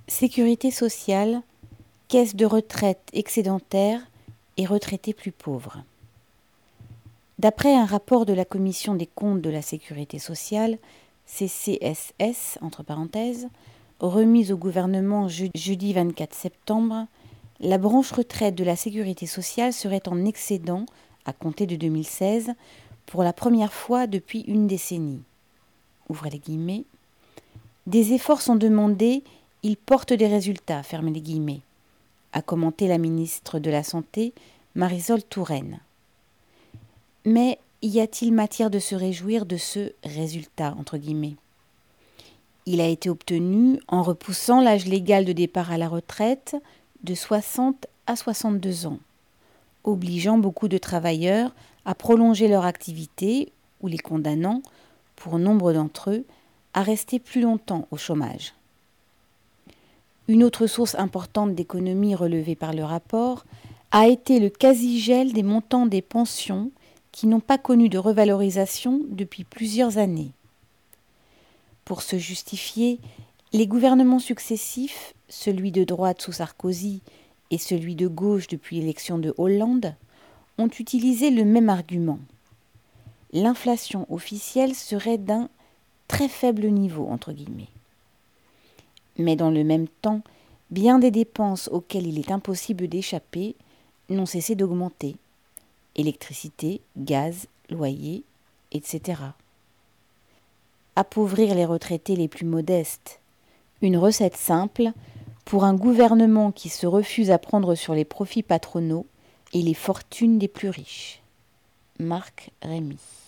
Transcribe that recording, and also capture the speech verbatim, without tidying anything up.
Sécurité sociale, caisse de retraite excédentaire et retraités plus pauvres. D'après un rapport de la Commission des comptes de la Sécurité sociale, C C S S, entre parenthèses, remise au gouvernement je- jeudi vingt-quatre septembre, la branche retraite de la Sécurité sociale serait en excédent, à compter de deux mille seize, pour la première fois depuis une décennie. Ouvrez les guillemets. Des efforts sont demandés, ils portent des résultats, fermez les guillemets, a commenté la ministre de la Santé, Marisol Touraine. Mais y a-t-il matière de se réjouir de ce « résultat » entre guillemets ? Il a été obtenu en repoussant l'âge légal de départ à la retraite de soixante à soixante-deux ans, obligeant beaucoup de travailleurs à prolonger leur activité ou les condamnant, pour nombre d'entre eux, à rester plus longtemps au chômage. Une autre source importante d'économie relevée par le rapport a été le quasi-gel des montants des pensions qui n'ont pas connu de revalorisation depuis plusieurs années. Pour se justifier, les gouvernements successifs, celui de droite sous Sarkozy et celui de gauche depuis l'élection de Hollande, ont utilisé le même argument. L'inflation officielle serait d'un très faible niveau, entre guillemets. Mais dans le même temps, bien des dépenses auxquelles il est impossible d'échapper n'ont cessé d'augmenter. Électricité, gaz, loyer, et cetera. Appauvrir les retraités les plus modestes. Une recette simple pour un gouvernement qui se refuse à prendre sur les profits patronaux et les fortunes des plus riches. Marc Rémy.